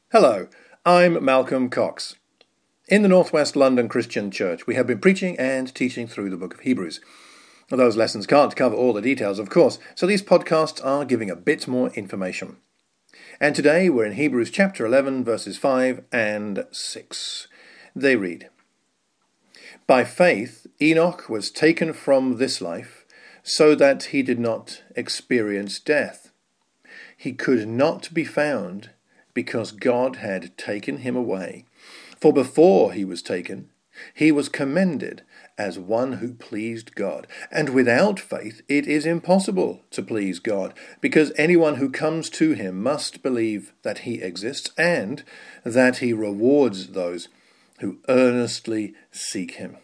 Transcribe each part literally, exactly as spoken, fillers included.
Hello, I'm Malcolm Cox. In the Northwest London Christian Church, we have been preaching and teaching through the book of Hebrews. Those lessons can't cover all the details, of course, so these podcasts are giving a bit more information. And today we're in Hebrews chapter eleven, verses five and six. They read, "By faith Enoch was taken from this life, so that he did not experience death. He could not be found, because God had taken him away. For before he was taken, he was commended as one who pleased God. And without faith it is impossible to please God, because anyone who comes to him must believe that he exists and that he rewards those who earnestly seek him."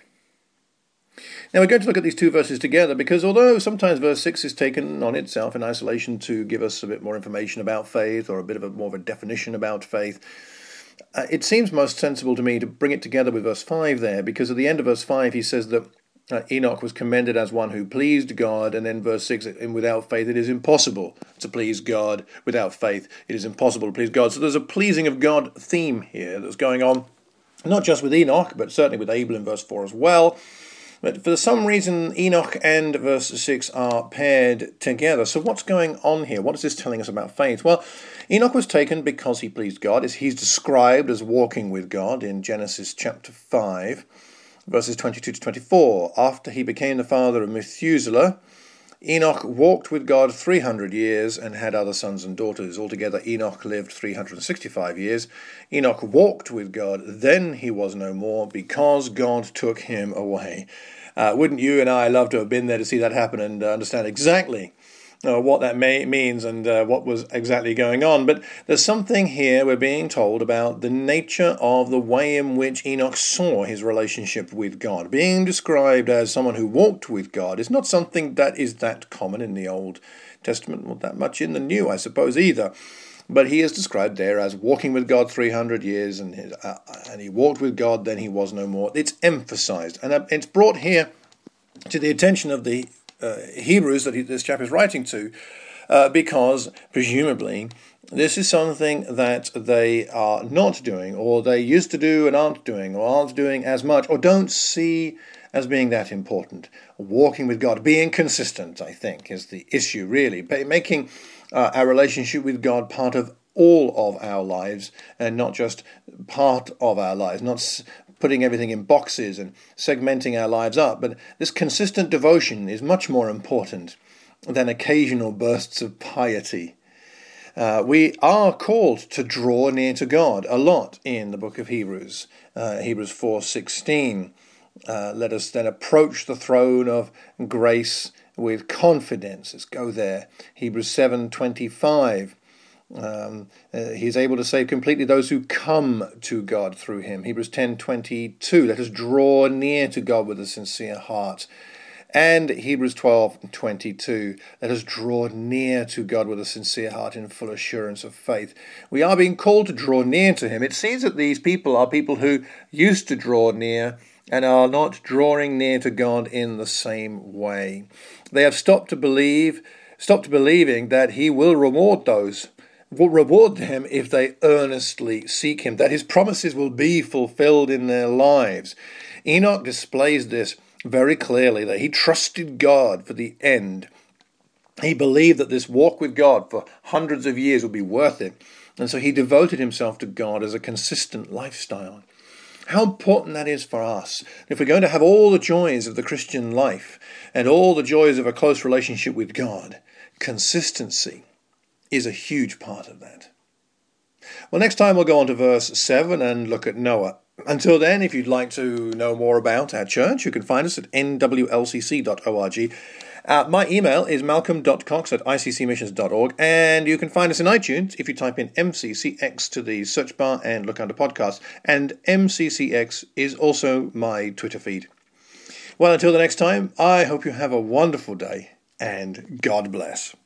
Now we're going to look at these two verses together because although sometimes verse six is taken on itself in isolation to give us a bit more information about faith or a bit of a more of a definition about faith, uh, it seems most sensible to me to bring it together with verse five there, because at the end of verse five he says that uh, Enoch was commended as one who pleased God, and then verse six, and without faith it is impossible to please God. Without faith it is impossible to please God. So there's a pleasing of God theme here that's going on, not just with Enoch, but certainly with Abel in verse four as well. But for some reason, Enoch and verse six are paired together. So what's going on here? What is this telling us about faith? Well, Enoch was taken because he pleased God. He's described as walking with God in Genesis chapter five, verses twenty-two to twenty-four. After he became the father of Methuselah, Enoch walked with God three hundred years and had other sons and daughters. Altogether, Enoch lived three hundred sixty-five years. Enoch walked with God, then he was no more, because God took him away. Uh, wouldn't you and I love to have been there to see that happen and uh, understand exactly uh, what that may, means and uh, what was exactly going on? But there's something here we're being told about the nature of the way in which Enoch saw his relationship with God. Being described as someone who walked with God is not something that is that common in the Old Testament, not that much in the New, I suppose, either. But he is described there as walking with God three hundred years, and, his, uh, and he walked with God, then he was no more. It's emphasized, and it's brought here to the attention of the uh, Hebrews that he, this chapter is writing to, uh, because presumably this is something that they are not doing, or they used to do and aren't doing, or aren't doing as much, or don't see as being that important. Walking with God, being consistent, I think, is the issue, really. Making uh, our relationship with God part of all of our lives, and not just part of our lives, not s- putting everything in boxes and segmenting our lives up. But this consistent devotion is much more important than occasional bursts of piety. Uh, we are called to draw near to God a lot in the book of Hebrews, uh, Hebrews four sixteen. Uh, let us then approach the throne of grace with confidence. Let's go there. Hebrews seven twenty-five. Um, uh, he is able to save completely those who come to God through him. Hebrews ten twenty-two. Let us draw near to God with a sincere heart. And Hebrews twelve twenty-two. Let us draw near to God with a sincere heart in full assurance of faith. We are being called to draw near to him. It seems that these people are people who used to draw near and are not drawing near to God in the same way. They have stopped to believe, stopped believing that he will reward those, will reward them if they earnestly seek him, that his promises will be fulfilled in their lives. Enoch displays this very clearly, that he trusted God for the end. He believed that this walk with God for hundreds of years would be worth it, and so he devoted himself to God as a consistent lifestyle. How important that is for us. If we're going to have all the joys of the Christian life and all the joys of a close relationship with God, consistency is a huge part of that. Well, next time we'll go on to verse seven and look at Noah. Until then, if you'd like to know more about our church, you can find us at n w l c c dot org. Uh, my email is malcolm dot cox at i c c missions dot org, and you can find us in iTunes if you type in M C C X to the search bar and look under podcasts. And M C C X is also my Twitter feed. Well, until the next time, I hope you have a wonderful day, and God bless.